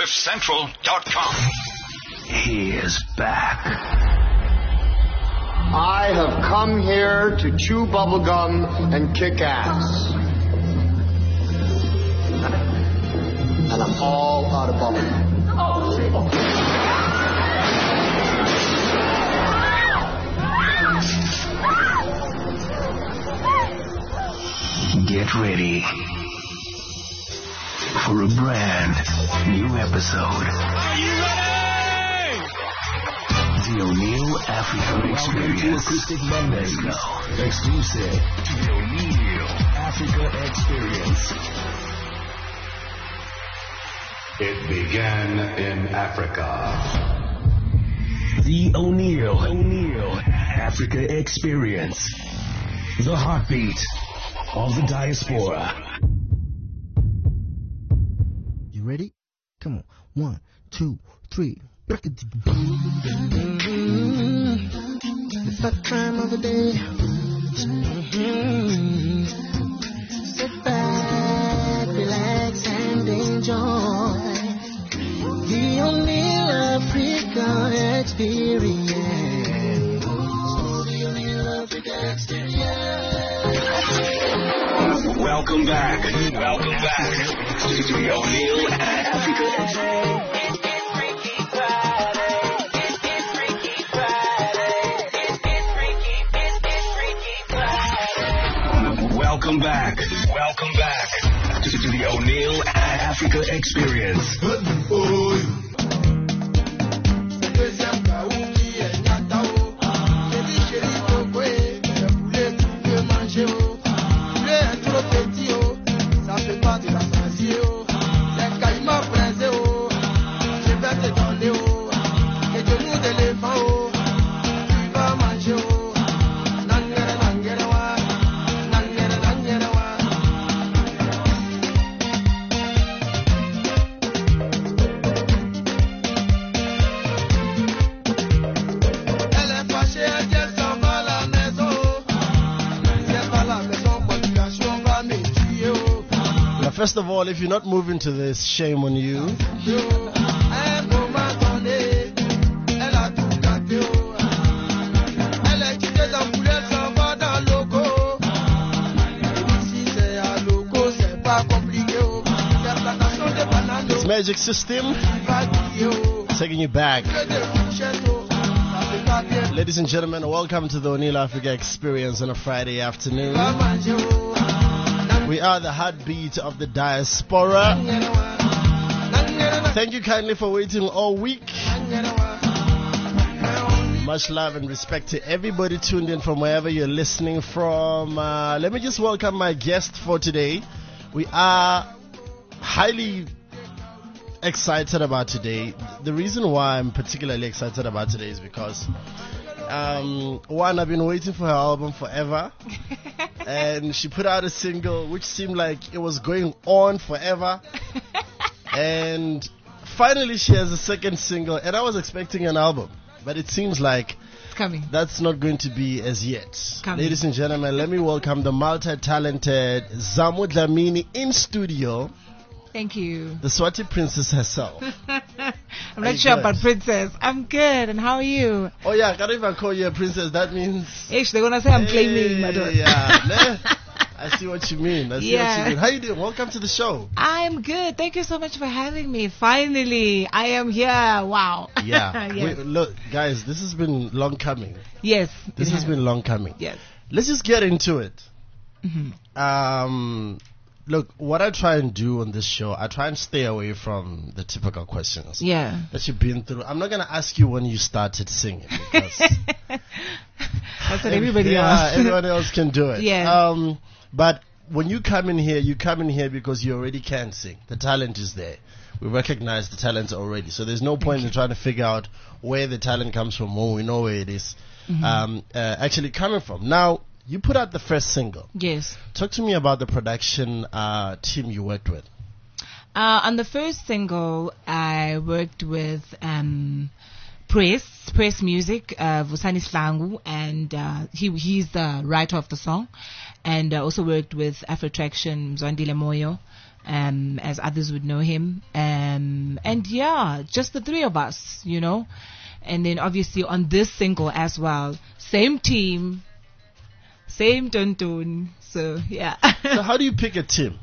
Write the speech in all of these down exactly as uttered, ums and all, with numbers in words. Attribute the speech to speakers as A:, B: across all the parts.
A: cliff central dot com.
B: He is back.
C: I have come here to chew bubblegum and kick ass. And I'm all out of bubblegum.
B: Get ready for a brand new episode.
D: Are you ready?
B: The O'Neill Africa Experience.
E: Acoustic Mondays.
B: Let's go.
E: Exclusive to the O'Neill Africa Experience.
F: It began in Africa.
E: The O'Neill O'Neill Africa Experience. The heartbeat of the diaspora.
G: You ready? Come on. One, two, three. Mm-hmm. It's that time of the day. Mm-hmm. Sit back, relax, and enjoy the O'Neill Africa Experience. The O'Neill Africa Experience.
B: Welcome back. Welcome back to the O'Neill Africa Experience. Welcome back. Welcome back to, to the O'Neill Africa Experience.
G: First of all, if you're not moving to this, shame on you. It's Magic System taking you back. Ladies and gentlemen, welcome to the O'Neill Africa Experience on a Friday afternoon. We are the heartbeat of the diaspora. Thank you kindly for waiting all week. Much love and respect to everybody tuned in from wherever you're listening from. Uh, let me just welcome my guest for today. We are highly excited about today. The reason why I'm particularly excited about today is because Um, one, I've been waiting for her album forever, and she put out a single which seemed like it was going on forever, and finally she has a second single, and I was expecting an album, but it seems like
H: it's coming.
G: That's not going to be as yet.
H: Coming.
G: Ladies and gentlemen, let me welcome the multi-talented Zamu Dlamini in studio.
H: Thank you.
G: The Swati princess herself.
H: I'm not sure about princess. I'm good. And how are you?
G: Oh, yeah. I can't even call you a princess. That means...
H: Ish, they're going to say I'm
G: hey,
H: claiming my daughter.
G: Yeah. I see what you mean. I see
H: yeah.
G: what you mean. How you doing? Welcome to the show.
H: I'm good. Thank you so much for having me. Finally, I am here. Wow.
G: Yeah.
H: Yes.
G: Wait, look, guys, this has been long coming.
H: Yes.
G: This has, has been long coming.
H: Yes.
G: Let's just get into it.
H: Mm-hmm.
G: Um... Look, what I try and do on this show, I try and stay away from the typical questions
H: yeah.
G: that you've been through. I'm not going to ask you when you started singing because
H: that's what everybody
G: yeah,
H: asks.
G: everyone else can do it.
H: Yeah.
G: Um, but when you come in here, you come in here because you already can sing. The talent is there. We recognize the talent already. So there's no point in trying to figure out where the talent comes from when we know where it is mm-hmm. um, uh, actually coming from. Now, you put out the first single.
H: Yes.
G: Talk to me about the production uh, team you worked with.
H: Uh, on the first single, I worked with um, Press, Press Music, uh, Vusani Slangu, and uh, he he's the writer of the song. And I also worked with Afrotraction, Zwandile Moyo, um, as others would know him. Um, and yeah, just the three of us, you know. And then obviously on this single as well, same team, same Tontun. So yeah.
G: So how do you pick a team?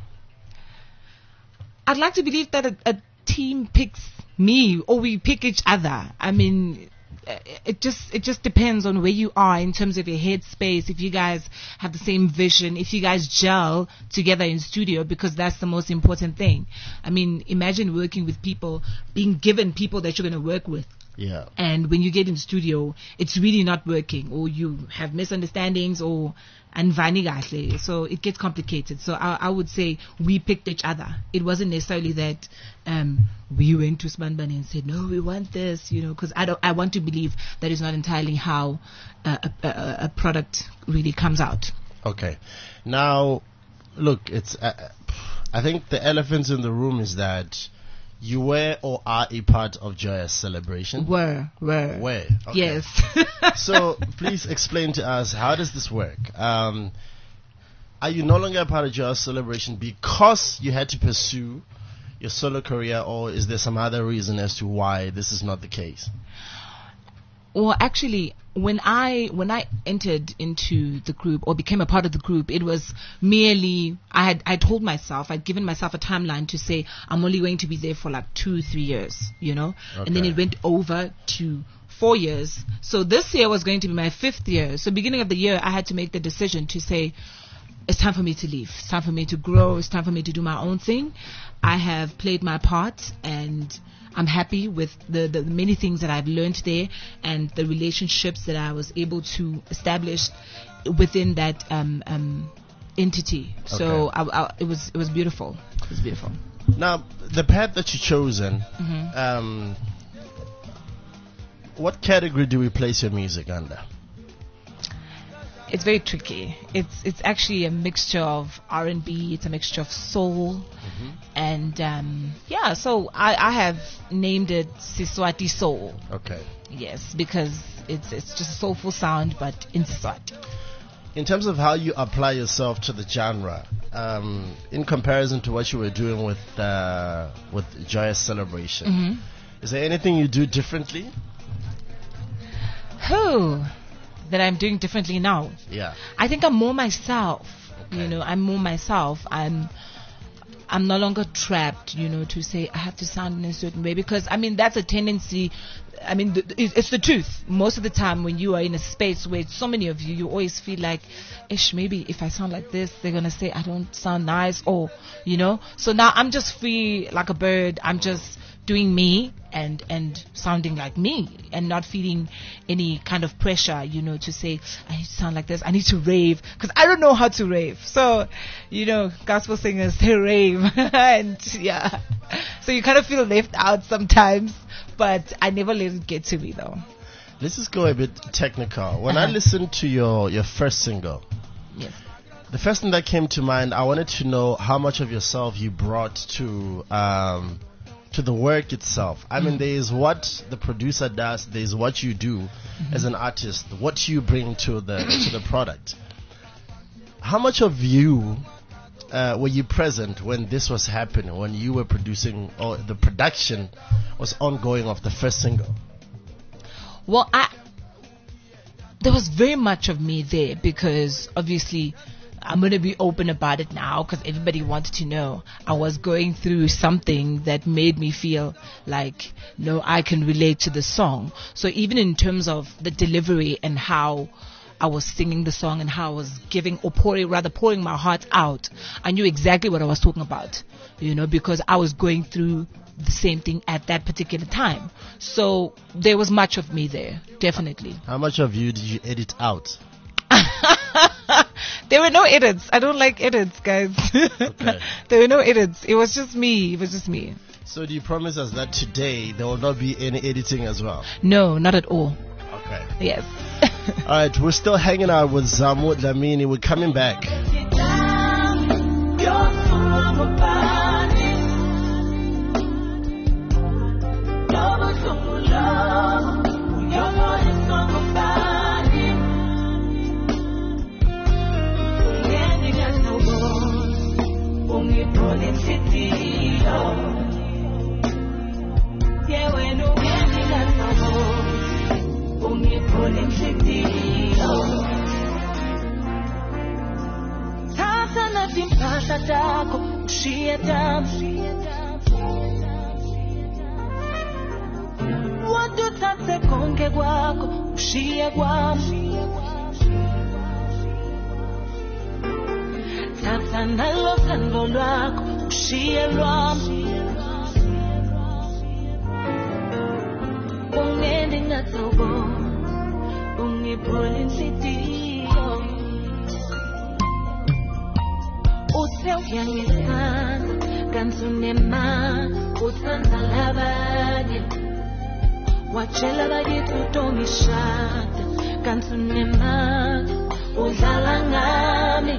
H: I'd like to believe that a, a team picks me, or we pick each other. I mean, it just it just depends on where you are in terms of your headspace. If you guys have the same vision, if you guys gel together in studio, because that's the most important thing. I mean, imagine working with people, being given people that you're going to work with.
G: Yeah.
H: And when you get in studio, it's really not working, or you have misunderstandings, or anvani kahle. So it gets complicated. So I, I would say we picked each other. It wasn't necessarily that um, we went to Spanbani and said, no, we want this, you know, because I don't. I want to believe that is not entirely how uh, a, a, a product really comes out.
G: Okay. Now, look, it's. Uh, I think the elephant in the room is that you were or are a part of Joyous Celebration.
H: Were, were.
G: Were. Okay.
H: Yes.
G: So please explain to us, how does this work? Um, are you no longer a part of Joyous Celebration because you had to pursue your solo career, or is there some other reason as to why this is not the case?
H: Well, actually, when I when I entered into the group or became a part of the group, it was merely I had I told myself, I'd given myself a timeline to say I'm only going to be there for like two, three years, you know,
G: okay.
H: And then it went over to four years. So this year was going to be my fifth year. So beginning of the year, I had to make the decision to say, it's time for me to leave. It's time for me to grow. It's time for me to do my own thing. I have played my part, and I'm happy with the, the many things that I've learned there and the relationships that I was able to establish within that um, um, entity. Okay. So I, I, it was it was beautiful. It was beautiful.
G: Now, the path that you've chosen,
H: Mm-hmm.
G: um, what category do we place your music under?
H: It's very tricky. It's it's actually a mixture of R and B. It's a mixture of soul, mm-hmm. and um, yeah. So I, I have named it Siswati Soul.
G: Okay.
H: Yes, because it's it's just a soulful sound, but in Siswati.
G: In terms of how you apply yourself to the genre, um, in comparison to what you were doing with uh, with Joyous Celebration,
H: Mm-hmm.
G: is there anything you do differently?
H: Who? That I'm doing differently now.
G: Yeah.
H: I think I'm more myself.
G: Okay.
H: You know, I'm more myself. I'm I'm no longer trapped, you know, to say I have to sound in a certain way, because I mean that's a tendency. I mean, th- it's the truth. Most of the time when you are in a space where it's so many of you, you always feel like, ish, maybe if I sound like this, they're gonna say I don't sound nice, or you know. So now I'm just free like a bird. I'm just doing me and and sounding like me, and not feeling any kind of pressure, you know, to say I need to sound like this, I need to rave, because I don't know how to rave. So, you know, gospel singers, they rave and yeah, so you kind of feel left out sometimes, but I never let it get to me though.
G: Let's just go a bit technical. When
H: Uh-huh.
G: I listened to your your first single,
H: Yes.
G: the first thing that came to mind, I wanted to know how much of yourself you brought to um, to the work itself. I mean, there is what the producer does, there is what you do mm-hmm. as an artist, what you bring to the to the product. How much of you uh, were you present when this was happening, when you were producing, or the production was ongoing of the first single?
H: Well, I there was very much of me there, because obviously I'm going to be open about it now, because everybody wanted to know. I was going through something that made me feel like, no, I can relate to the song. So even in terms of the delivery and how I was singing the song and how I was giving, or pouring, rather pouring my heart out, I knew exactly what I was talking about, you know, because I was going through the same thing at that particular time. So there was much of me there, definitely.
G: How much of you did you edit out?
H: There were no edits. I don't like edits, guys.
G: Okay.
H: There were no edits. It was just me. It was just me.
G: So do you promise us that today there will not be any editing as well?
H: No, not at all.
G: Okay.
H: Yes.
G: All right, we're still hanging out with Zamu Dlamini. We're coming back.
A: City ungiphola inhliziyo. Thatha nathi impahla takho ushiye tami. Watuthathe konke kwakho ushiye kwami. Thatha nalo thando lwakho ushiye lwami. Ungende ngathobo ungiphola inhliziyo. Uthe uyangithanda kanti unemali uthanda labanye. Watshela bakithi utomishada kanti unemali udlala ngami.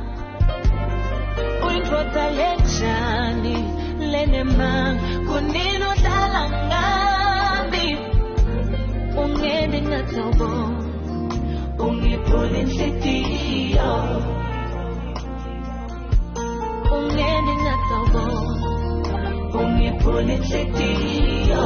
A: Uyindoda lenjani lenemali kunini udlala ngami. Ungende ngathobo ungiphola inhliziyo. Ungende ngathobo ungiphola inhliziyo.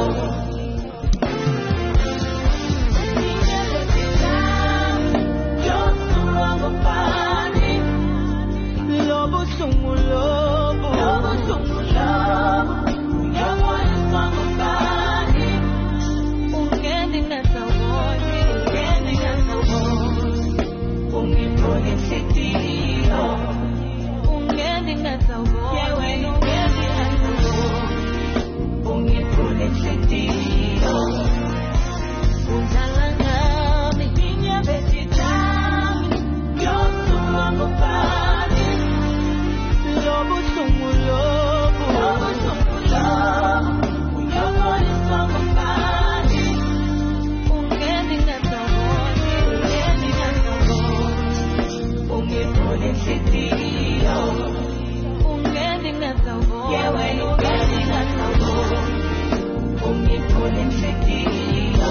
A: Lobo sungu lobo, lobo sungu lobo, lobo sungu bani. Ungende ngatawoni, ungende ngatawoni, ungiphola inhliziyo. Ungende ngatawoni, ungende ngatawoni, ungiphola inhliziyo. Udlala ngami, inyabeti tami, yosungu bani. Lobo sungu lobo, lobo sungu lobo, lobo sungu bani. Ungende ngatawoni, ungende ngatawoni, ungiphola inhliziyo. Ungende ngatawoni, ungende ngatawoni, ungiphola inhliziyo.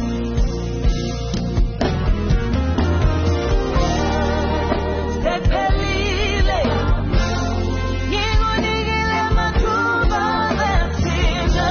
A: Sephelile ngikunikile amathuba wethina.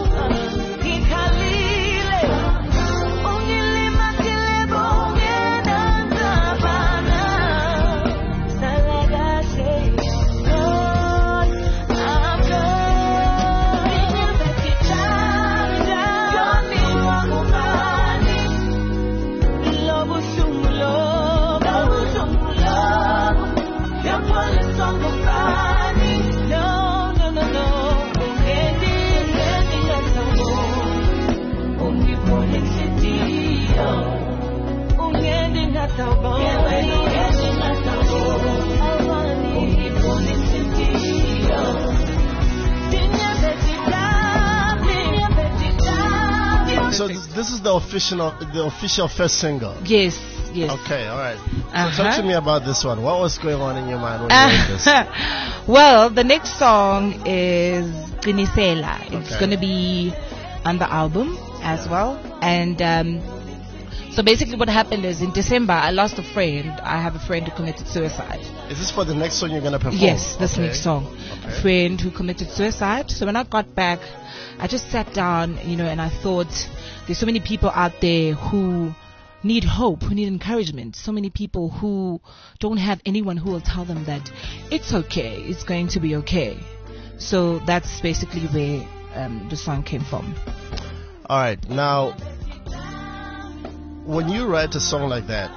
A: Ngikhalile ungilimathile bungenantabana. Sala kahle Lord, I'm good. Ngiyabethithanda yoni wangubani. Lobo sungu lobo, lobo sungu lobo, yaphola songo bani. No, no, no, no. Ungende, ungende ngathobo ungiphola inhliziyo. Ungende ngathobo, ungende ngathobo ungiphola inhliziyo. Ngiyabethithanda, ngiyabethithanda.
G: So this, this is the official, the official first single.
H: Yes, yes.
G: Okay, all right.
H: Uh-huh.
G: So talk to me about this one. What was going on in your mind when you wrote this?
H: Well, the next song is Qinisela. It's
G: Okay.
H: going to be on the album as well. And um, so basically what happened is in December, I lost a friend. I have a friend who committed suicide.
G: Is this for the next song you're going to perform?
H: Yes, this
G: Okay.
H: next song.
G: Okay.
H: Friend who committed suicide. So when I got back, I just sat down, you know, and I thought there's so many people out there who need hope, who need encouragement. So many people who don't have anyone who will tell them that it's okay, it's going to be okay. So that's basically where um, the song came from.
G: All right. Now, when you write a song like that,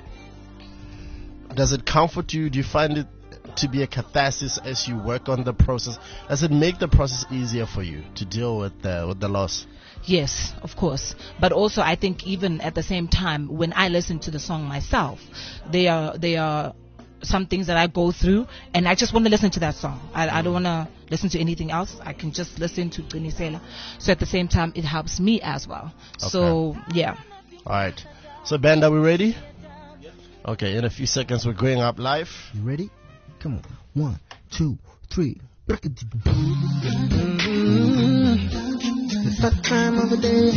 G: does it comfort you? Do you find it to be a catharsis as you work on the process? Does it make the process easier for you to deal with the, with the loss?
H: Yes, of course. But also, I think even at the same time, when I listen to the song myself, they are they are some things that I go through, and I just want to listen to that song. I, I don't want to listen to anything else. I can just listen to Qinisela. So at the same time, it helps me as well. So yeah.
G: All right. So, band, are we ready? Okay. In a few seconds, we're going up live.
I: You ready? Come on. One, two, three. It's that time of the day.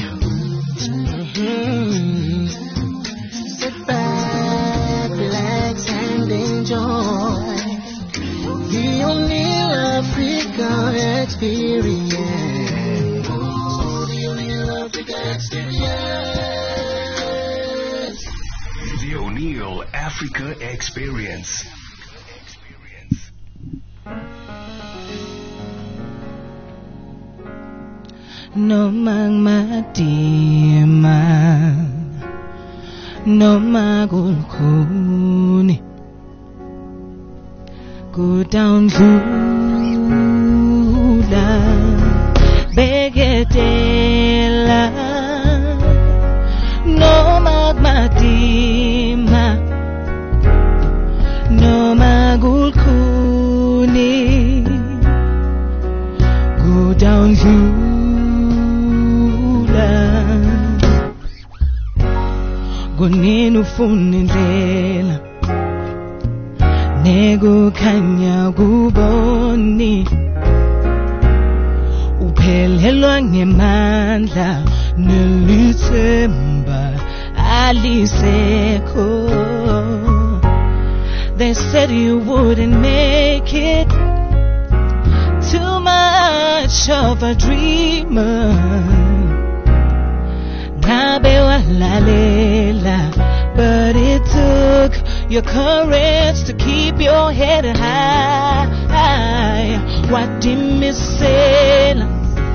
I: Mm-hmm. Sit back, relax, and enjoy the O'Neill Africa experience. The O'Neill Africa experience.
E: Africa Experience.
H: No magmadima, no magulkuni, go down Lula, Begetela, no magmadima, no magulkuni, go down Lula. Gonini ufuna indlela nekukhanya kuboni uphelelwa ngemandla nelithemba alisekho. They said you wouldn't make it, too much of a dreamer. But it took your courage to keep your head high. Wadimisela,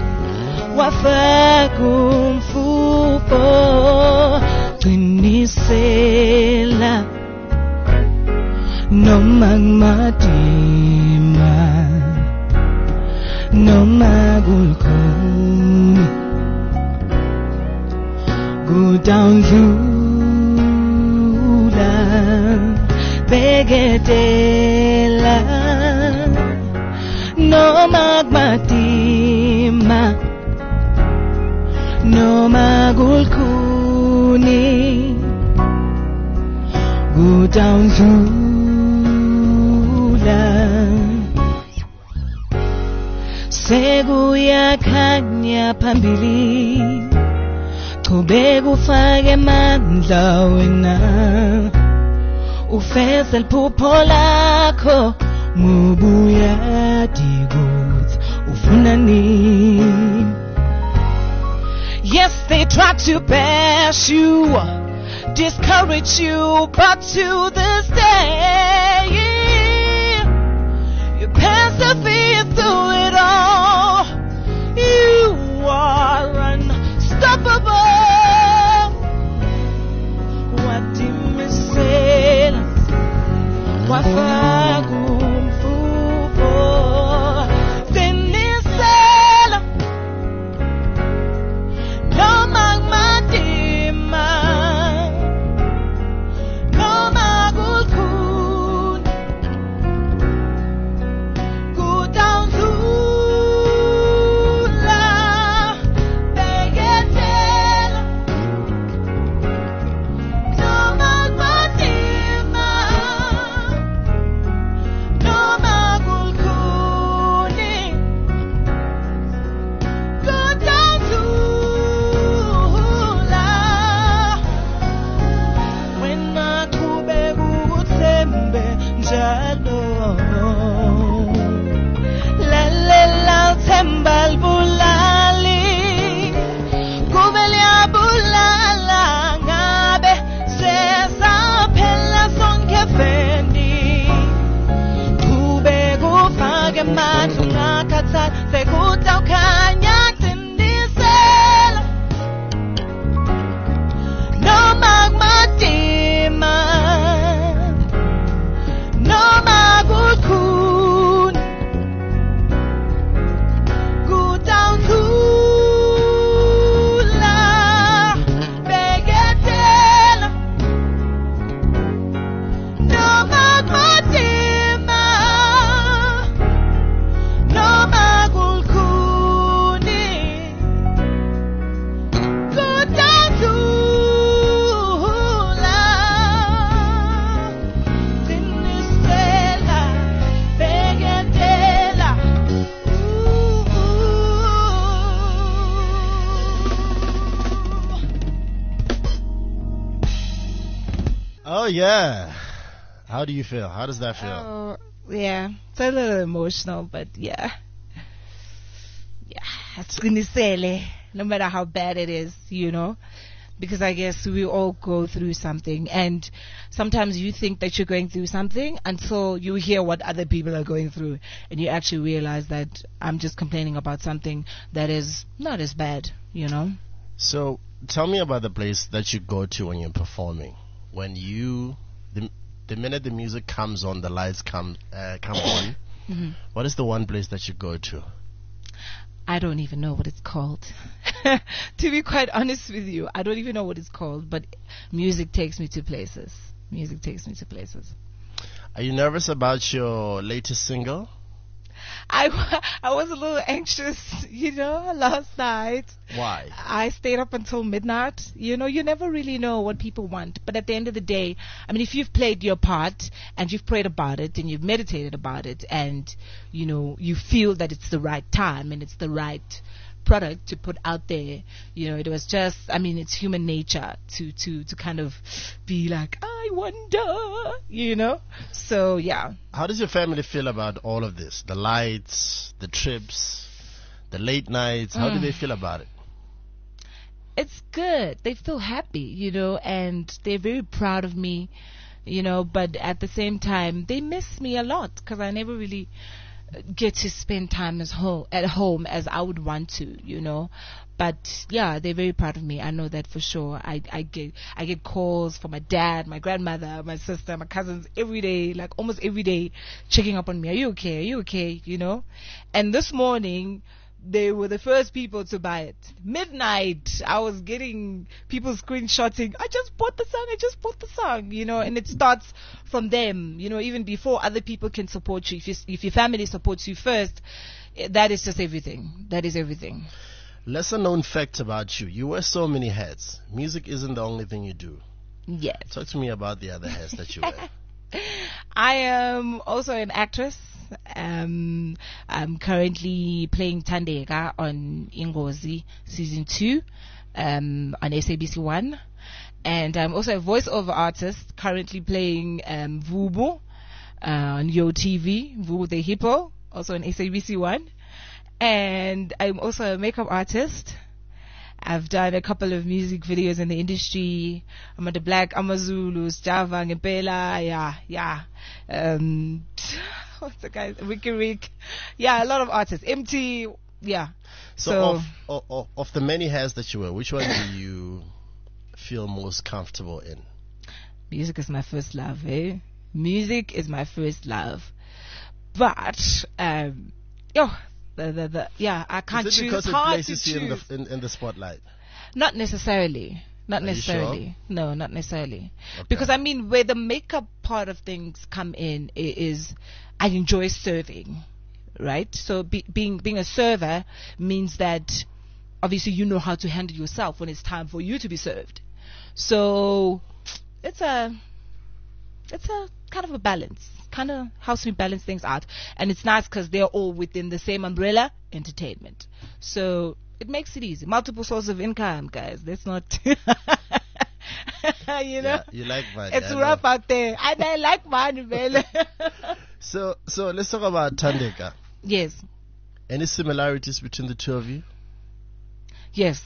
H: wafakumfupo, qinisela, no magmadima, no magulkuni. Go down Lula, Begetela, no magmadima, no magulkuni. Go down Lula, seguya kanya pambili. Kubegu ufake mandla wena, ufeze iphupho lakho, ngubuya diguth ufuna nini. Yes, they tried to bash you, discourage you, but to this day, you persevere through it all. You are unstoppable. Wafakumfupo, sinisela, no magmadima, no magulkuni. Go down Lula, Begetela, no magmadima.
G: Oh yeah. How do you feel? How does that feel?
H: Oh, yeah. It's a little emotional, but yeah. Yeah. Qinisele, no matter how bad it is, you know. because I guess we all go through something, and sometimes you think that you're going through something until you hear what other people are going through, and you actually realize that I'm just complaining about something that is not as bad, you know.
G: So tell me about the place that you go to when you're performing. When you, the, the minute the music comes on, the lights come uh, come on, mm-hmm. What is the one place that you go to?
H: I don't even know what it's called. To be quite honest with you, I don't even know what it's called, but music takes me to places. Music takes me to places.
G: Are you nervous about your latest single?
H: I, I was a little anxious, you know, last night.
G: Why?
H: I stayed up until midnight. You know, you never really know what people want. But at the end of the day, I mean, if you've played your part and you've prayed about it and you've meditated about it and, you know, you feel that it's the right time and it's the right product to put out there, you know, it was just, I mean, it's human nature to, to, to kind of be like, I wonder, you know? So, yeah.
G: How does your family feel about all of this? The lights, the trips, the late nights, how mm. do they feel about it?
H: It's good. They feel happy, you know, and they're very proud of me, you know, but at the same time, they miss me a lot because I never really get to spend time as home at home as I would want to, you know. But yeah, they're very proud of me. I know that for sure. I, I get I get calls from my dad, my grandmother, my sister, my cousins every day, like almost every day, checking up on me. Are you okay? Are you okay? You know. And this morning, they were the first people to buy it. Midnight, I was getting people screenshotting. I just bought the song. I just bought the song. You know, and it starts from them. You know, even before other people can support you. If you, if your family supports you first, that is just everything. That is everything.
G: Lesser known fact about you: you wear so many hats. Music isn't the only thing you do.
H: Yes.
G: Talk to me about the other hats that you wear.
H: I am also an actress. Um, I'm currently playing Thandeka on Ingozi season two um, on S A B C one, and I'm also a voiceover artist currently playing um, Vubu uh, on Yo T V, Vubu the Hippo, also on S A B C one, and I'm also a makeup artist. I've done a couple of music videos in the industry. I'm at the Black Amazulus, Java, Ngempela, yeah, yeah. Um, what's the guy? Ricky Rick. Yeah, a lot of artists. M T, yeah.
G: So,
H: so
G: of, of, of, of the many hats that you wear, which one do you feel most comfortable in?
H: Music is my first love, eh? Music is my first love. But, um, yo, The, the, the, yeah, I can't
G: Is it
H: choose.
G: because
H: It's
G: it
H: hard
G: places
H: to
G: you in
H: choose.
G: the, in, in the spotlight?
H: Not necessarily. Not
G: Are you
H: necessarily.
G: sure?
H: No, not necessarily.
G: Okay.
H: Because I mean, where the makeup part of things come in i- is, I enjoy serving, right? So be, being being a server means that obviously you know how to handle yourself when it's time for you to be served. So it's a it's a kind of a balance. Kind of helps me balance things out, and it's nice because they're all within the same umbrella, entertainment. So it makes it easy. Multiple sources of income, guys. That's not, you know.
G: Yeah, you like money.
H: It's
G: I
H: rough
G: know.
H: out there, and I like money, man.
G: So, so let's talk about Thandeka.
H: Yes.
G: Any similarities between the two of you?
H: Yes.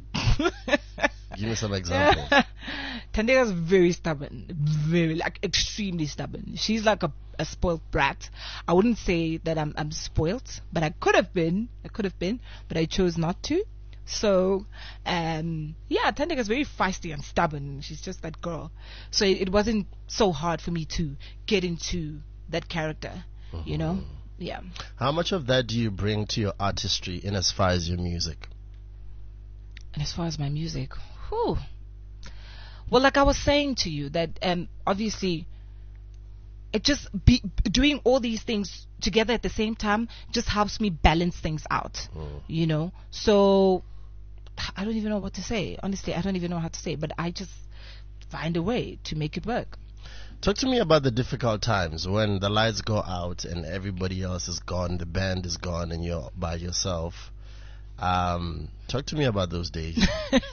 G: Give me some examples.
H: Thandeka's very stubborn, very like extremely stubborn. She's like a, a spoiled brat. I wouldn't say that I'm I'm spoiled, but I could have been. I could have been, but I chose not to. So, um, yeah, Thandeka's very feisty and stubborn. She's just that girl. So it, it wasn't so hard for me to get into that character,
G: Mm-hmm.
H: you know. Yeah.
G: How much of that do you bring to your artistry in as far as your music?
H: And as far as my music, whew. Well, like I was saying to you, that um, obviously, it just be doing all these things together at the same time just helps me balance things out,
G: Mm.
H: you know. So I don't even know what to say. Honestly, I don't even know how to say, but I just find a way to make it work.
G: Talk to me about the difficult times when the lights go out and everybody else is gone, the band is gone, and you're by yourself. Um, talk to me about those days.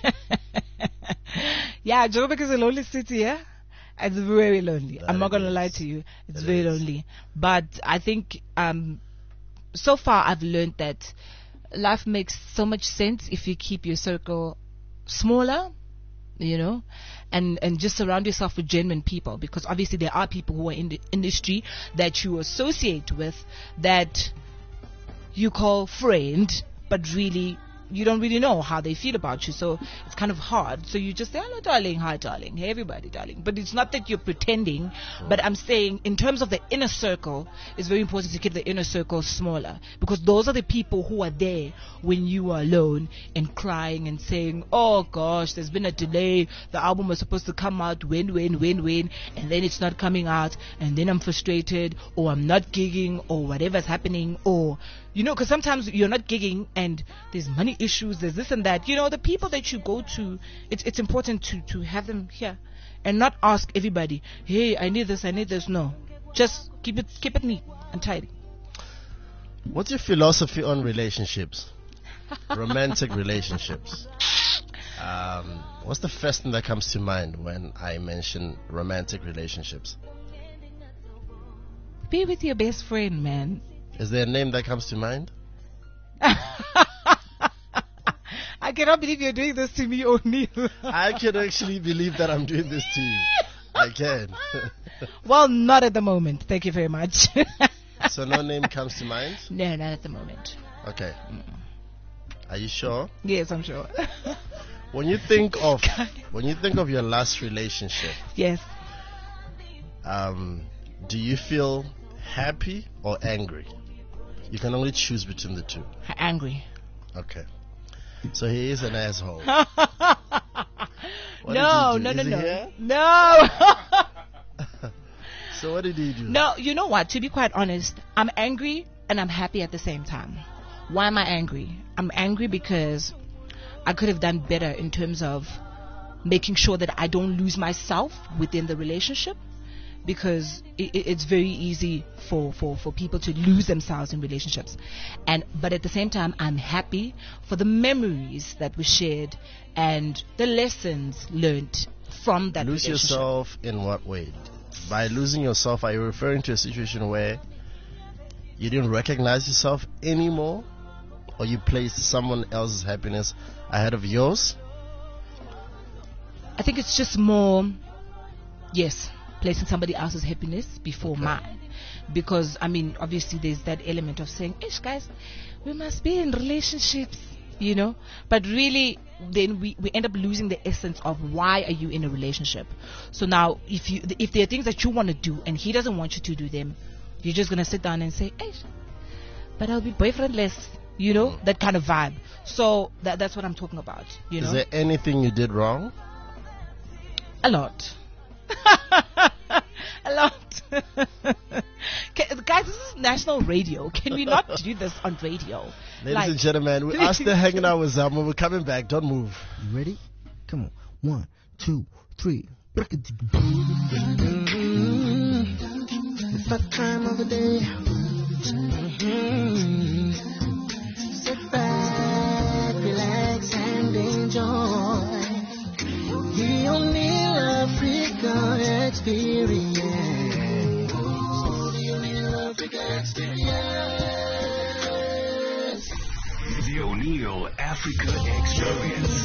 H: Yeah, Joburg is a lonely city, yeah? It's very lonely.
G: That
H: I'm not going to
G: is.
H: lie to you. It's
G: That
H: very
G: is.
H: lonely. But I think um, so far I've learned that life makes so much sense if you keep your circle smaller you know, and and just surround yourself with genuine people, because obviously there are people who are in the industry that you associate with that you call friend, but really you don't really know how they feel about you, so it's kind of hard. So you just say, hello darling, hi darling, hey everybody darling, but it's not that you're pretending. But I'm saying in terms of the inner circle, it's very important to keep the inner circle smaller, because those are the people who are there when you are alone and crying and saying, oh gosh, there's been a delay, the album was supposed to come out when when when when and then it's not coming out, and then I'm frustrated, or I'm not gigging, or whatever's happening, or you know, because sometimes you're not gigging and there's money issues, there's this and that. You know, the people that you go to, it's it's important to, to have them here and not ask everybody, hey, I need this, I need this. No, just keep it keep it neat and tidy.
G: What's your philosophy on relationships? Romantic relationships. Um, what's the first thing that comes to mind when I mention romantic relationships?
H: Be with your best friend, man.
G: Is there a name that comes to mind?
H: I cannot believe you're doing this to me, O'Neil.
G: I can actually believe that I'm doing this to you. I can.
H: Well, not at the moment. Thank you very much.
G: So no name comes to mind?
H: No, not at the moment.
G: Okay. Are you sure?
H: Yes, I'm sure.
G: When you think of when you think of your last relationship,
H: yes.
G: Um, do you feel happy or angry? You can only choose between the two.
H: Angry.
G: Okay. So he is an asshole.
H: No, no, no, no. No.
G: So what did he do?
H: No, you know what? To be quite honest, I'm angry and I'm happy at the same time. Why am I angry? I'm angry because I could have done better in terms of making sure that I don't lose myself within the relationship. Because it, it's very easy for, for, for people to lose themselves in relationships, and but at the same time I'm happy for the memories that were shared and the lessons learned from that
G: Lose
H: relationship.
G: yourself in what way? By losing yourself, are you referring to a situation where you didn't recognize yourself anymore, or you placed someone else's happiness ahead of yours?
H: I think it's just more, yes, placing somebody else's happiness before
G: Okay.
H: mine. Because, I mean, obviously there's that element of saying, ish, guys, we must be in relationships, you know. But really, then we, we end up losing the essence of why are you in a relationship. So now, if you if there are things that you want to do and he doesn't want you to do them, you're just going to sit down and say, ish, but I'll be boyfriendless, you know,
G: Mm.
H: that kind of vibe. So that that's what I'm talking about, you know.
G: Is there anything you did wrong?
H: A lot. A lot. Can, guys, this is national radio. Can we not do this on radio?
G: Ladies
H: Like-
G: and gentlemen, we are still hanging out with Zamo. We're coming back. Don't move.
I: You ready? Come on. One, two, three.
J: It's that time of the day. Mm-hmm. Sit back, relax, and enjoy the O'Neil Africa experience. The O'Neil Africa experience.
B: The O'Neil Africa Experience.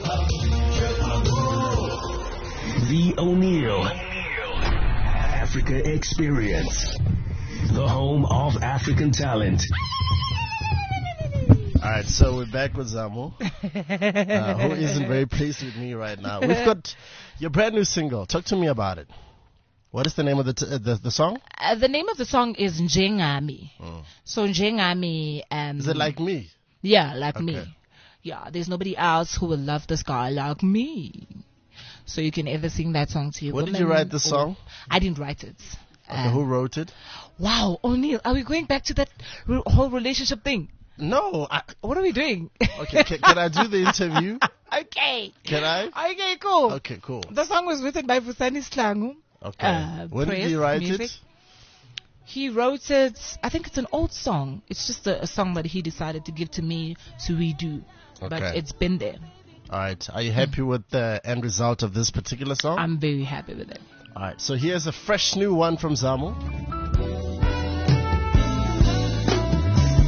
B: The O'Neil Africa Experience. The home of African talent.
G: Alright, so we're back with Zamo, uh, who isn't very pleased with me right now. We've got your brand new single. Talk to me about it. What is the name of the t- uh, the, the song?
H: Uh, the name of the song is Njengami.
G: Mm.
H: So Njengami. Um,
G: Is it like me?
H: Yeah, like
G: Okay.
H: me. Yeah, there's nobody else who will love this guy like me. So you can ever sing that song to your
G: When did
H: woman
G: you write the
H: or-
G: song?
H: I didn't write it.
G: Okay,
H: Um,
G: who wrote it?
H: Wow, O'Neil, are we going back to that re- whole relationship thing?
G: No. I,
H: What are we doing?
G: okay, can, can I do the interview?
H: Okay.
G: Can I?
H: Okay, cool.
G: Okay, cool.
H: The song was written by Vusani Slangu.
G: Okay.
H: Uh,
G: when did
H: Press
G: he write
H: Music.
G: it?
H: He wrote it, I think it's an old song. It's just a, a song that he decided to give to me to redo. But
G: Okay.
H: it's been there.
G: Alright, are you happy with the end result of this particular song?
H: I'm very happy with it.
G: Alright, so here's a fresh new one from Zamo.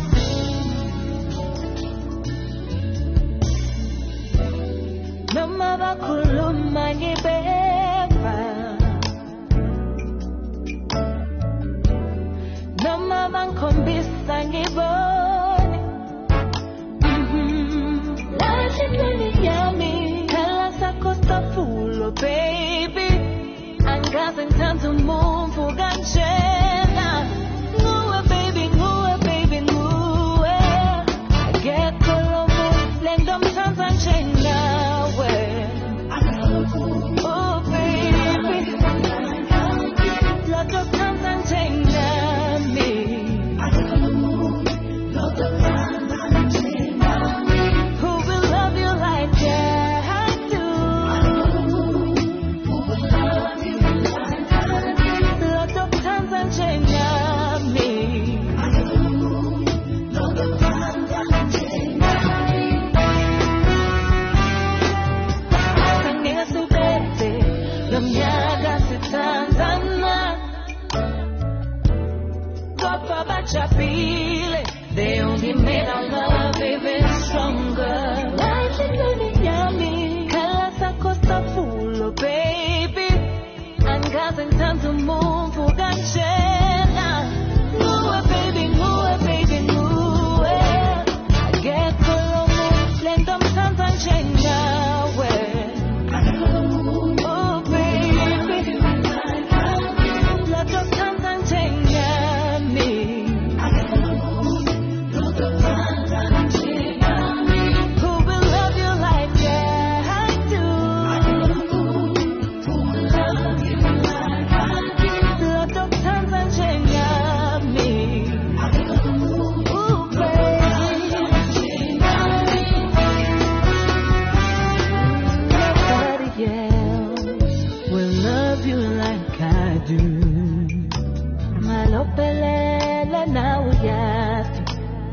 J: Mama
A: Noma bakhuluma ngibeva, noma bangikhombisa ngibone. Mhm. Lahle impilo yami, khala sakho safulo baby. Angaze ngithanda umuntu kanjena. Nguwe baby, nguwe baby, nguwe. Akekho lo muntu lengomthanda njengawe. Oh baby, lokuthanda njengami. Who will love you like that I do? Lokuthanda njengami. Sangeka subete, lomnyaka sithandana. Kodwa bajabule, they only made our love even stronger. Lahle impilo yami, khala sakho safulo baby. Angaze ngithanda umuntu kanjena. Nguwe baby, nguwe baby, nguwe. Akekho lo muntu lengomthanda njengawe. Oh baby, lokuthanda njengami. Who will love you like that I do? Lokuthanda njengami. Ooh, baby. Nobody else will love you like I do. Malopelela na uyafi.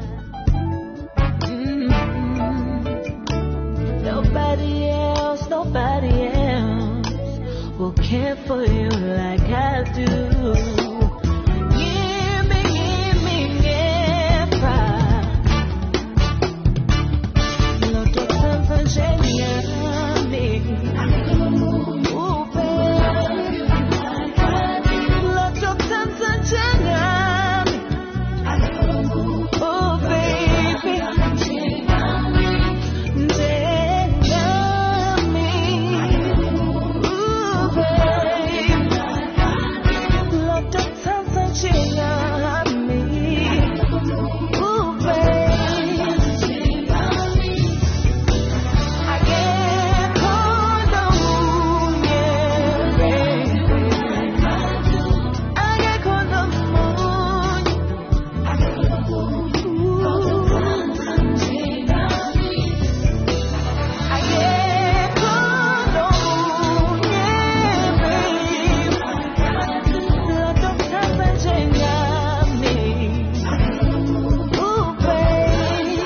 A: Mm-mm. Nobody else, nobody else will care for you like I do. Give me, give me, never. Lokuthanda njengami. Ooh, baby. Lokuthanda njengami. Oh, baby. Njengami. Ooh, baby. Lokuthanda njengami. Ooh, baby. Akekho nomunye, akekho nomunye. Akekho nomunye, lokuthanda njengami. Ooh, baby.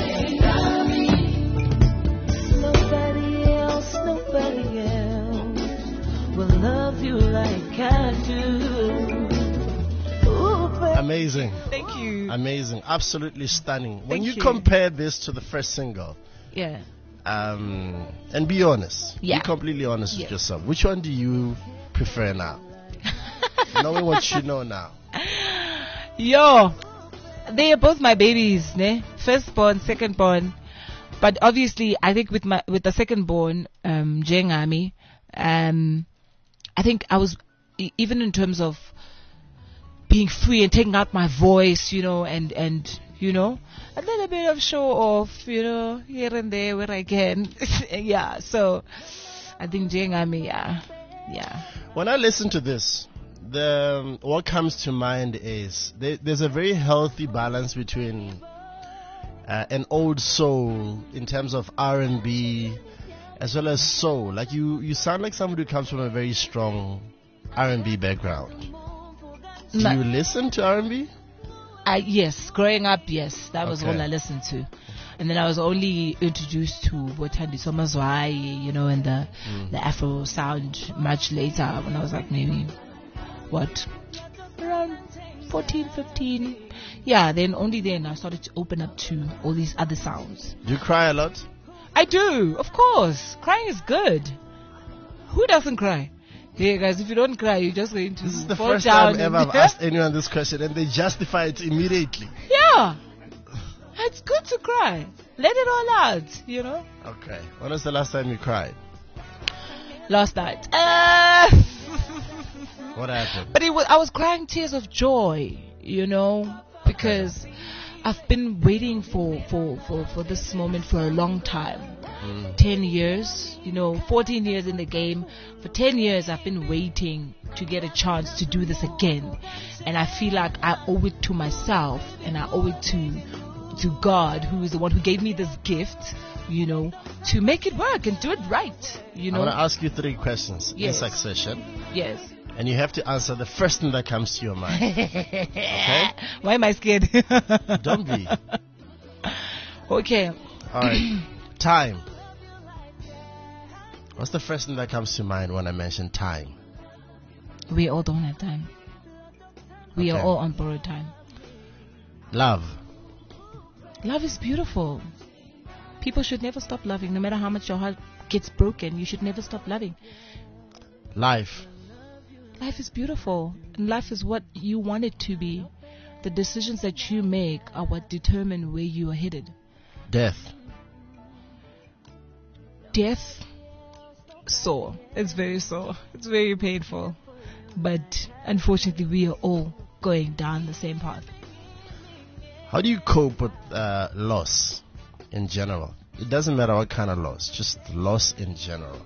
A: Nobody else, nobody else will love you like I do. Ooh, baby.
G: Amazing.
H: Thank you.
G: Amazing. Absolutely stunning. When
H: Thank
G: you,
H: you.
G: compare this to the first single,
H: Yeah.
G: um, and be honest,
H: Yeah.
G: be completely honest
H: Yes.
G: with yourself. Which one do you prefer now? Knowing what you know now.
H: Yo, they are both my babies, ne? Firstborn, secondborn. But obviously, I think with my with the secondborn, um, Jengami, um, I think I was e- even in terms of being free and taking out my voice, you know, and and you know, a little bit of show off, you know, here and there where I can. Yeah, so I think Jengami, yeah, yeah.
G: When I listen to this, the um, what comes to mind is there, there's a very healthy balance between uh, an old soul in terms of R and B as well as soul. Like you, you sound like somebody who comes from a very strong R and B background. Do
H: Ma-
G: you listen to R and B?
H: I, yes, growing up, yes, that was
G: Okay.
H: all I listened to. And then I was only introduced to Botandi Somazwai, you know, and the
G: Mm.
H: the Afro sound much later when I was like maybe, what, around fourteen, fifteen. Yeah, then only then I started to open up to all these other sounds.
G: Do you cry a lot?
H: I do, of course. Crying is good. Who doesn't cry? Hey guys, if you don't cry, you're just going to
G: This is the
H: fall
G: first
H: down
G: time ever I've asked anyone this question and they justify it immediately.
H: Yeah. It's good to cry. Let it all out, you know?
G: Okay. When was the last time you cried?
H: Last night. Uh,
G: What happened?
H: but it was, I was crying tears of joy, you know, because I've been waiting for, for, for, for this moment for a long time. Mm. ten years, you know, fourteen years in the game. For ten years, I've been waiting to get a chance to do this again. And I feel like I owe it to myself and I owe it to, to God, who is the one who gave me this gift, you know, to make it work and do it right, you know.
G: I want to ask you three questions
H: Yes.
G: in succession.
H: Yes.
G: And you have to answer the first thing that comes to your mind. Okay?
H: Why am I scared?
G: Don't be.
H: Okay.
G: All right. Time. What's the first thing that comes to mind when I mention time?
H: We all don't have time. We
G: Okay.
H: are all on borrowed time.
G: Love.
H: Love is beautiful. People should never stop loving. No matter how much your heart gets broken, you should never stop loving.
G: Life.
H: Life is beautiful. And life is what you want it to be. The decisions that you make are what determine where you are headed.
G: Death.
H: Death, sore. It's very sore. It's very painful. But unfortunately, we are all going down the same path.
G: How do you cope with uh, loss in general? It doesn't matter what kind of loss, just loss in general.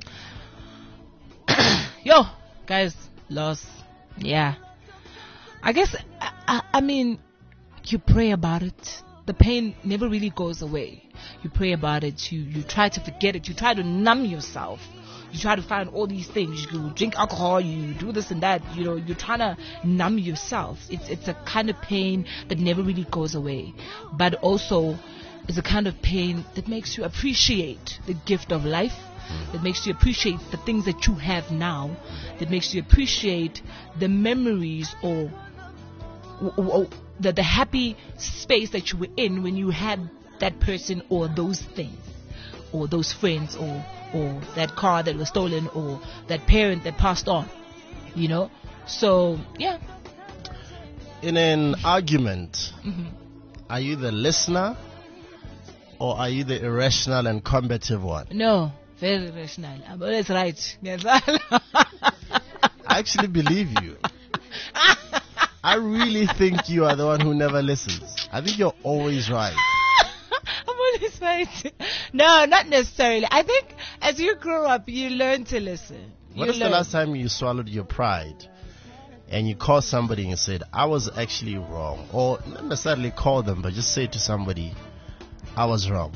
H: Yo, guys, loss. Yeah. I guess, I, I, I mean, you pray about it. The pain never really goes away. You pray about it. You, you try to forget it. You try to numb yourself. You try to find all these things. You drink alcohol. You do this and that. You know, you're trying to numb yourself. It's it's a kind of pain that never really goes away. But also, it's a kind of pain that makes you appreciate the gift of life. That makes you appreciate the things that you have now. That makes you appreciate the memories or, or, or the, the happy space that you were in when you had that person or those things or those friends or or that car that was stolen or that parent that passed on, you know. So yeah.
G: In an argument,
H: Mm-hmm.
G: are you the listener or are you the irrational and combative one?
H: No, very rational. I'm always right. Yes.
G: I actually believe you. I really think you are the one who never listens. I think you're always right.
H: I'm always right. No, not necessarily. I think as you grow up, you learn to listen.
G: When
H: You
G: was the
H: learn.
G: last time you swallowed your pride and you called somebody and said, I was actually wrong? Or not necessarily call them, but just say to somebody, I was wrong.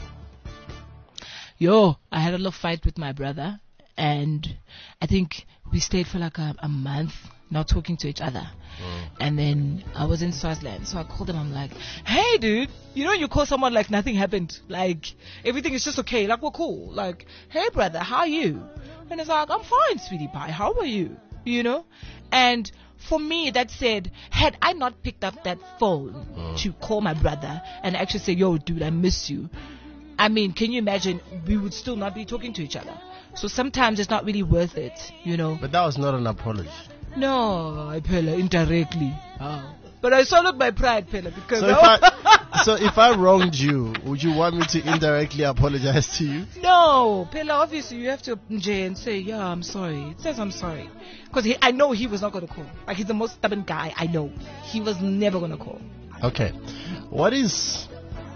H: Yo, I had a little fight with my brother, and I think we stayed for like a, a month not talking to each other.
G: Mm.
H: And then I was in Swaziland, so I called him. I'm like, hey, dude, you know, you call someone like nothing happened, like everything is just okay, like we're cool. Like, hey, brother, how are you? And it's like, I'm fine, sweetie pie. How are you? You know? And for me, that said, had I not picked up that phone
G: Mm.
H: to call my brother and actually say, yo, dude, I miss you. I mean, can you imagine we would still not be talking to each other? So sometimes it's not really worth it, you know.
G: But that was not an apology.
H: No, I Pella, indirectly. Oh. But I swallowed my pride, Pella, because
G: So if I, so if I wronged you, would you want me to indirectly apologize to you?
H: no, Pella, obviously you have to J and say, yeah, I'm sorry. It says I'm sorry. Because I know he was not going to call. Like, he's the most stubborn guy I know. He was never going to call.
G: Okay. What is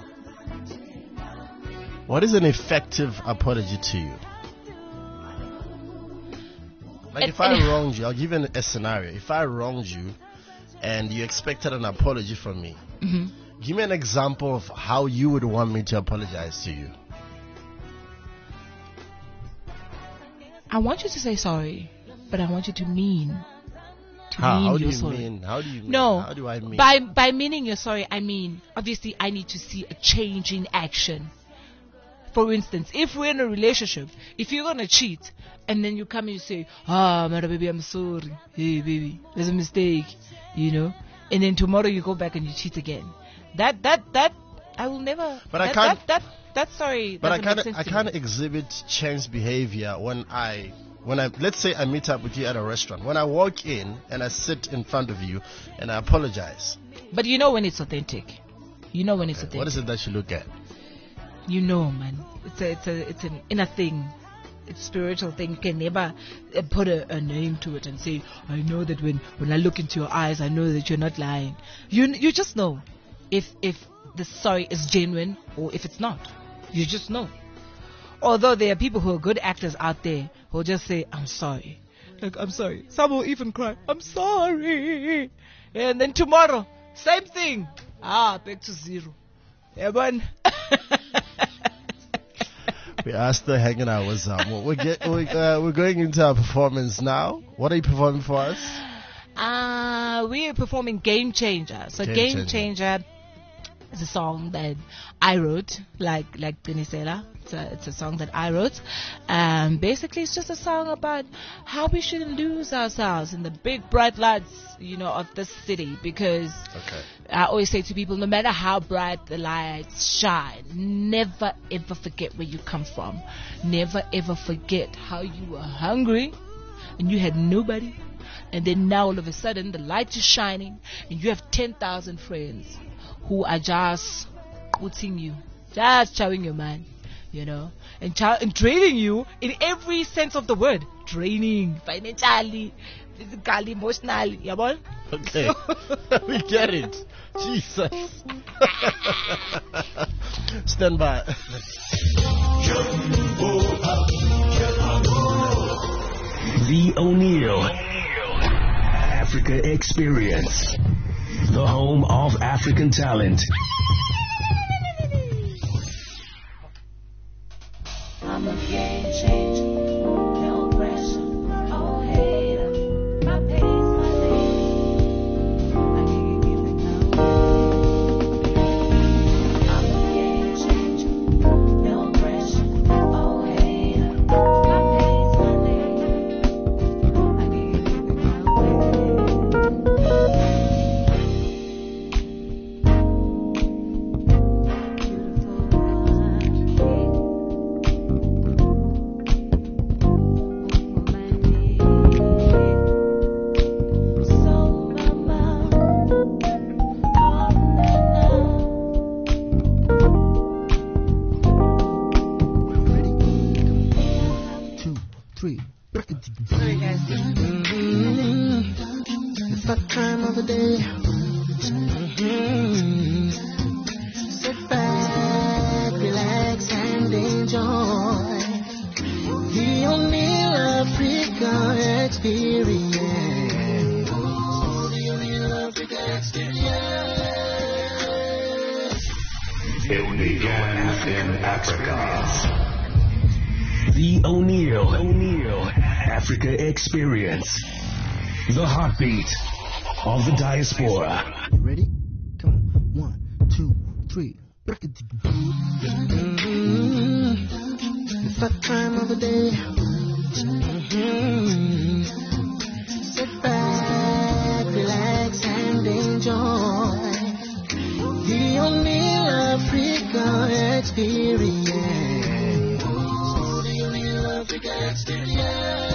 G: what is an effective apology to you? Like
H: And-
G: if I
H: and-
G: wronged you, I'll give you a scenario. If I wronged you and you expected an apology from me,
H: Mm-hmm.
G: give me an example of how you would want me to apologize to you.
H: I want you to say sorry, but I want you to mean. To
G: How,
H: mean
G: how do
H: you're
G: you
H: sorry.
G: mean? How do you mean?
H: No.
G: How do I mean?
H: By by meaning you're sorry, I mean obviously I need to see a change in action. For instance, if we're in a relationship, if you're gonna cheat and then you come and you say, ah, Mara baby, I'm sorry. Hey baby, there's a mistake, you know, and then tomorrow you go back and you cheat again. That that that I will never.
G: But I
H: that,
G: can't-
H: That, that that sorry
G: But I
H: doesn't
G: kind
H: make
G: of
H: sense
G: I
H: to
G: kind
H: me.
G: of exhibit changed behavior when I when I let's say I meet up with you at a restaurant. When I walk in and I sit in front of you and I apologize.
H: But you know when it's authentic. You know when it's authentic.
G: What is it that you look at?
H: You know, man. It's a it's a it's an inner thing. It's spiritual thing. You can never uh, put a, a name to it and say, I know that when, when I look into your eyes, I know that you're not lying. You you just know if if the sorry is genuine or if it's not. You just know. Although there are people who are good actors out there who will just say, I'm sorry. Like, I'm sorry. Some will even cry, I'm sorry. And then tomorrow, same thing. Ah, back to zero. Yeah, man.
G: We are still hanging out with Zamo. We're, get, we, uh, we're going into our performance now. What are you performing for us?
H: Uh, we are performing Game Changer. So
G: Game
H: Game,
G: Changer.
H: Changer is a song that I wrote, like like Benisela. It's a, it's a song that I wrote. Um, basically, it's just a song about how we shouldn't lose ourselves in the big bright lights, you know, of this city. Because
G: Okay.
H: I always say to people, no matter how bright the lights shine, never ever forget where you come from. Never ever forget how you were hungry and you had nobody. And then now all of a sudden the light is shining and you have ten thousand friends who are just putting you, just chowing your man, you know, and, chow- and draining you in every sense of the word. Draining, financially, physically, emotionally, yeah, boy?
G: Okay. We get it. Jesus. Stand by.
B: The O'Neill Africa Experience. The home of African talent.
A: I'm a game changer, no pressure, oh hater, my pace, my day, I can't give it now. I'm a game changer, no pressure, oh hater, my pace, my day, I can't give it
I: Two, three.
H: Sorry, guys.
J: Mm-hmm. It's that time of the day. Mm-hmm. Sit back, relax, and enjoy the O'Neill Africa Experience. The O'Neill Africa Experience.
F: It began in Africa.
B: The O'Neill O'Neill Africa Experience. The heartbeat of the diaspora.
I: You ready? Come on. One, two, three.
J: Mm-hmm. It's that time of the day. Mm-hmm. Sit back, relax, and enjoy the O'Neill Africa Experience. The O'Neill Africa Experience.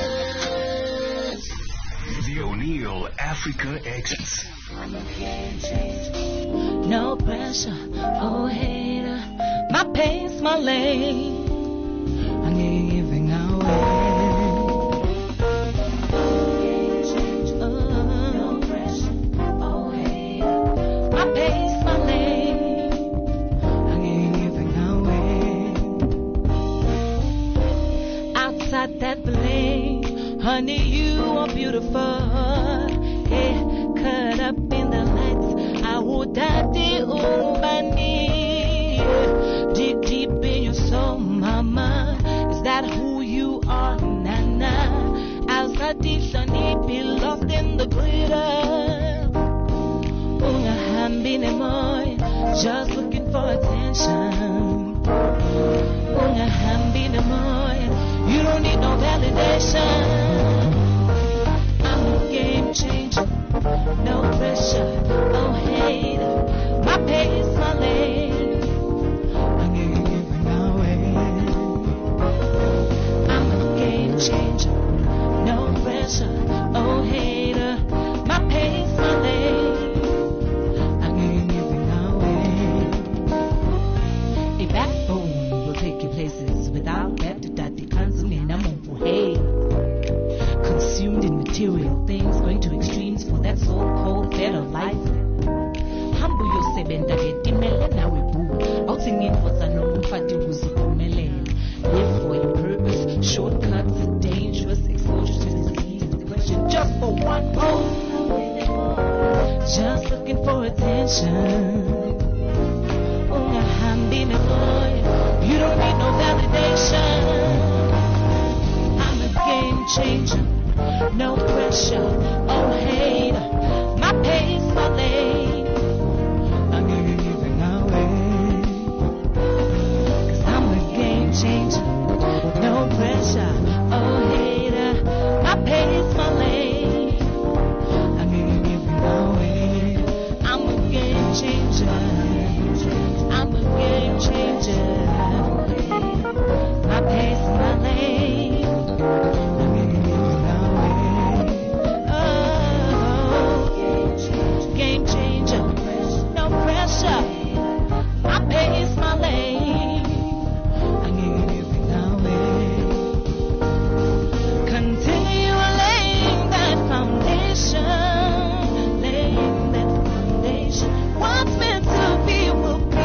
B: The O'Neill Africa Experience.
A: I'm a game changer, no pressure, oh hater, my pace, my lane, I'm giving away. Game changer, no pressure, oh hater, my pace, my lane, I'm giving away. Outside that bling, honey, you are beautiful. Hey, cut up in the lights, I would die the umbani. Deep, deep in your soul, mama, is that who you are, nana? Outside this sunny, be lost in the glitter. Unga hambine moy, just looking for attention. Unga hambine moy, you don't need no validation. I'm a game changer, no pressure, no hate. My pace, my lane. I'm giving
H: places without that that the consuming hey, consumed in material things, going to extremes for that so-called better life. Humble yourself and get dimele nawe boo. Outsinging for Sanon Fati Wuzukumele. Live for your purpose. Shortcuts are dangerous. Exposure to disease and depression just for one pose. Just looking for attention. You don't need no validation. I'm a game changer. No pressure. Oh, hate. My pace, my lane. I'm gonna give it away. Cause I'm a game changer. No pressure. Oh, hate. My pace, my lane. I'm gonna give it away. I'm a game changer. I'm a game changer. My pace, my lane. I'm gonna give it away. Oh, game changer. No pressure. My pace, my lane. I'm gonna give it away. Continue laying that foundation. Laying that foundation. What's meant to be will be.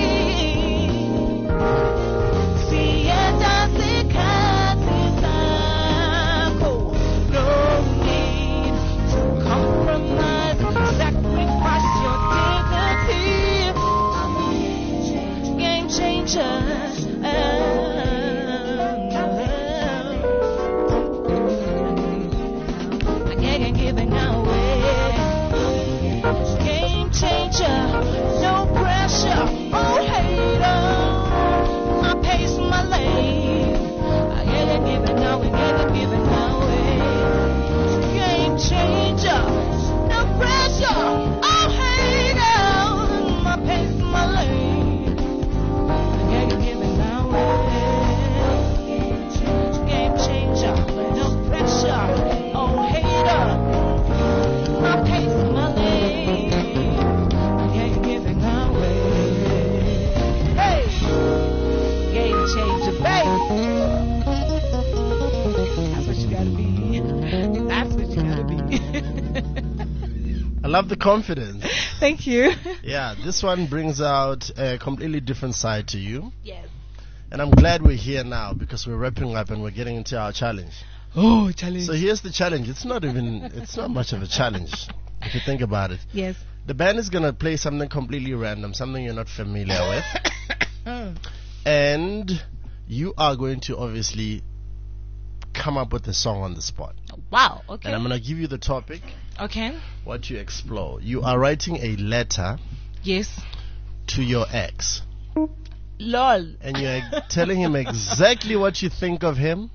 G: I love the confidence.
H: Thank you.
G: Yeah, this one brings out a completely different side to you.
H: Yes.
G: And I'm glad we're here now because we're wrapping up and we're getting into our challenge.
H: Oh, challenge.
G: So here's the challenge. It's not even, it's not much of a challenge if you think about it.
H: Yes.
G: The band is going to play something completely random, something you're not familiar with. And you are going to obviously come up with a song on the spot.
H: Wow, okay.
G: And I'm going to give you the topic.
H: Okay.
G: What you explore. You are writing a letter.
H: Yes.
G: To your ex.
H: Lol.
G: And you're telling him exactly what you think of him.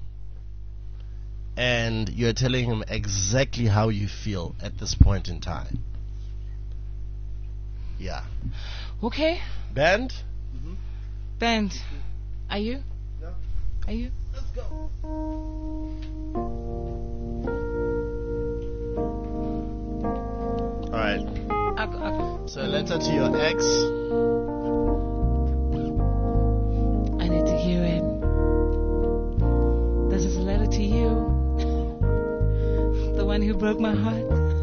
G: And you're telling him exactly how you feel at this point in time. Yeah.
H: Okay.
G: Band?
H: Mm-hmm. Band. Are you?
G: No.
H: Are you?
G: Let's go. Alright.
H: Okay, okay.
G: So a letter to your ex.
H: I need to hear it. This is a letter to you. The one who broke my heart.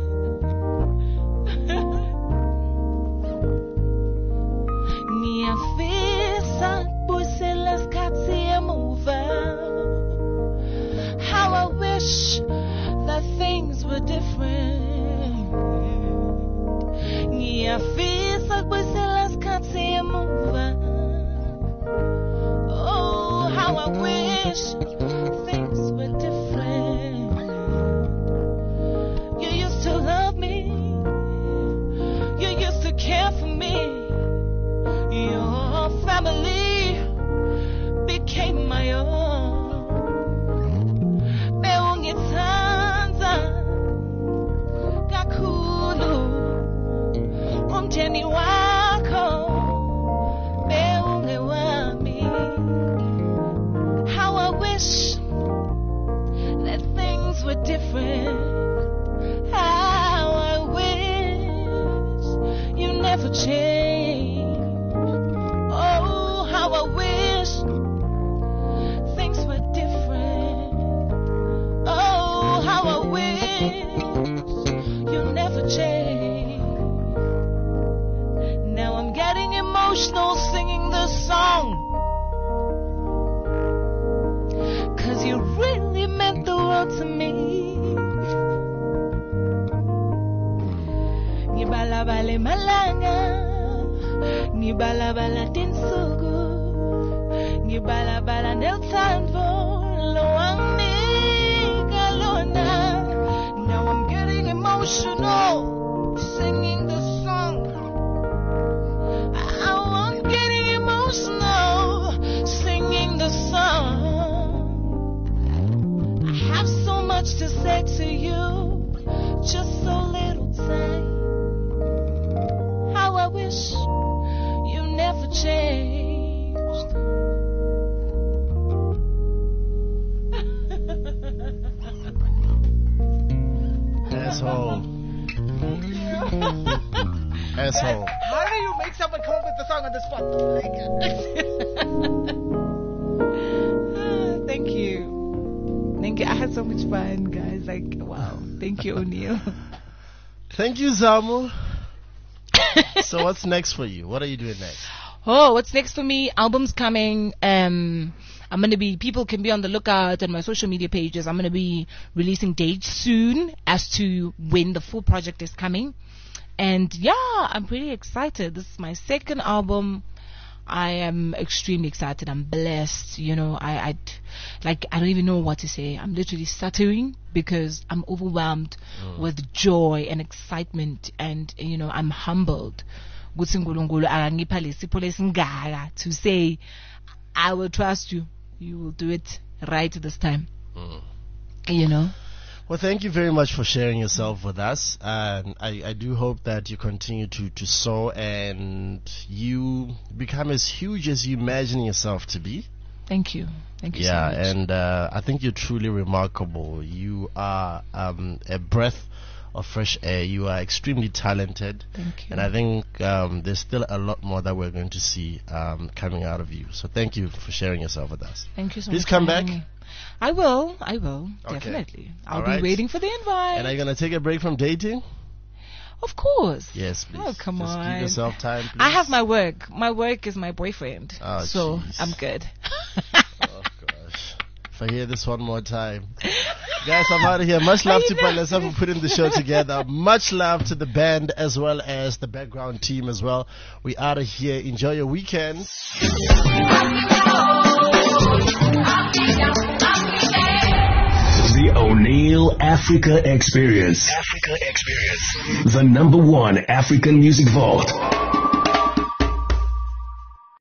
H: How I wish that things were different. Oh, how I wish things were different. You used to love me. You used to care for me. Your family became my own. Umteni wako beunge wami. How I wish
A: you'll never change. Now I'm getting emotional singing this song, 'cause you really meant the world to me. Ngibalabale malanga, ngibalabala tinsuku, ngibalabala nelthando loanginika lona. Now I'm getting emotional singing the song. I'm getting emotional singing the song. I have so much to say to you, just so little time. How I wish you never changed.
G: Asshole. Asshole.
K: How do you make someone come up with the song on the spot?
H: Like, thank you. Thank you. I had so much fun, guys. Like, wow. Thank you, O'Neal.
G: Thank you, Zamu. So what's next for you? What are you doing next?
H: Oh, what's next for me? Album's coming. Um, I'm going to be, people can be on the lookout on my social media pages. I'm going to be releasing dates soon as to when the full project is coming. And yeah, I'm pretty excited. This is my second album. I am extremely excited. I'm blessed. You know, I, I, like, I don't even know what to say. I'm literally stuttering because I'm overwhelmed mm. with joy and excitement. And, you know, I'm humbled. To say, I will trust you. You will do it right this time. Mm. You know?
G: Well, thank you very much for sharing yourself with us. And I, I do hope that you continue to, to soar and you become as huge as you imagine yourself to be.
H: Thank you. Thank you
G: yeah,
H: so much.
G: and uh, I think you're truly remarkable. You are um, a breath of fresh air. You are extremely talented.
H: Thank you.
G: And I think um, there's still a lot more that we're going to see um, coming out of you. So thank you for sharing yourself with us.
H: Thank you so
G: Please
H: much.
G: Please come back.
H: Me. I will. I will.
G: Okay.
H: Definitely. I'll
G: All
H: be
G: right.
H: waiting for the invite.
G: And are you going to take a break from dating?
H: Of course.
G: Yes, please.
H: Oh, come
G: Just
H: on.
G: give yourself time, please.
H: I have my work. My work is my boyfriend.
G: Oh,
H: so
G: geez.
H: I'm good.
G: Oh, gosh. If I hear this one more time. Guys, I'm out of here. Much love to Palesa for putting the show together. Much love to the band as well as the background team as well. We out of here. Enjoy your weekend.
B: The O'Neal Africa Experience. Africa Experience. The number one African music vault.